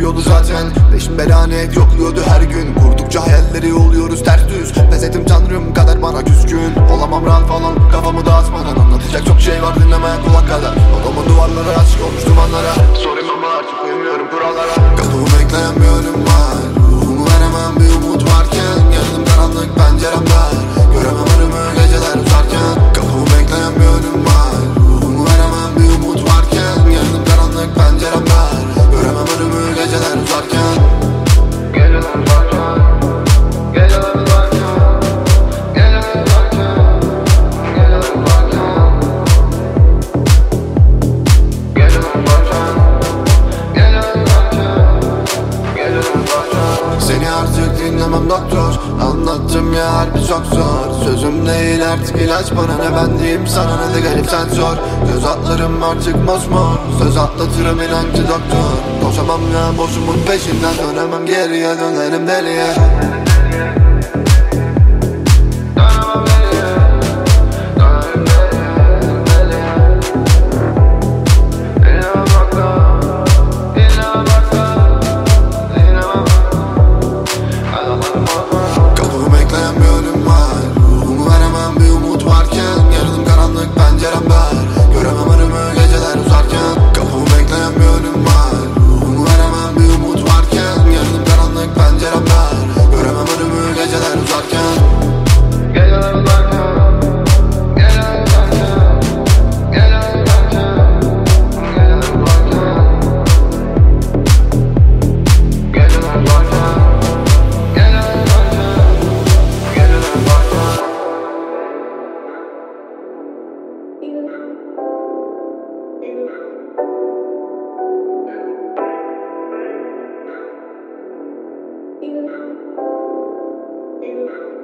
yolu zaten. Peşin belanet yokluyordu her gün. Kurdukça hayalleri oluyoruz ters düz. Pes ettim tanrım kadar bana küskün. Olamam rahat falan kafamı dağıtmadan. Anlatacak çok şey var dinlemeye kulak kadar. Odamın duvarları açık olmuş dumanlara. Sorayım ama artık uyumuyorum kurallara. Kapımı bekleyen bir ölüm var. Ruhumu veremem bir umut varken. Yandım karanlık pencerem dar. Göremem önümü geceler uzarken. Kapımı bekleyen bir ölüm var. Ruhumu veremem bir umut varken. Yandım karanlık pencerem dar. Göremem önümü geceler uzarken. Geceler uzarken. Geceler uzarken. Geceler uzarken. Geceler uzarken. Geceler uzarken. Geceler uzarken. Geceler uzarken. Seni artık dinlemem doktor. Anlattım ya harbi çok zor. Sözüm değil artık ilaç bana. Ne ben diyeyim sana ne de gelip sen sor. Göz atlarım artık mosmor. Söz atlatırım inancı doktor. Koşamam ya boşumun peşinden. Dönemem geriye dönerim deliye. Kapımı bekleyen bir ölüm var. Ruhumu veremem bir umut varken. Yarılım karanlık pencerem dar. Göremem önümü geceler uzarken. Kapımı bekleyen bir ölüm var. Ruhumu veremem bir umut varken. Yarılım karanlık pencerem dar. Göremem önümü geceler uzarken. Geceler uzarken. Geceler uzarken. Geceler uzarken. Geceler uzarken. Geceler uzarken. You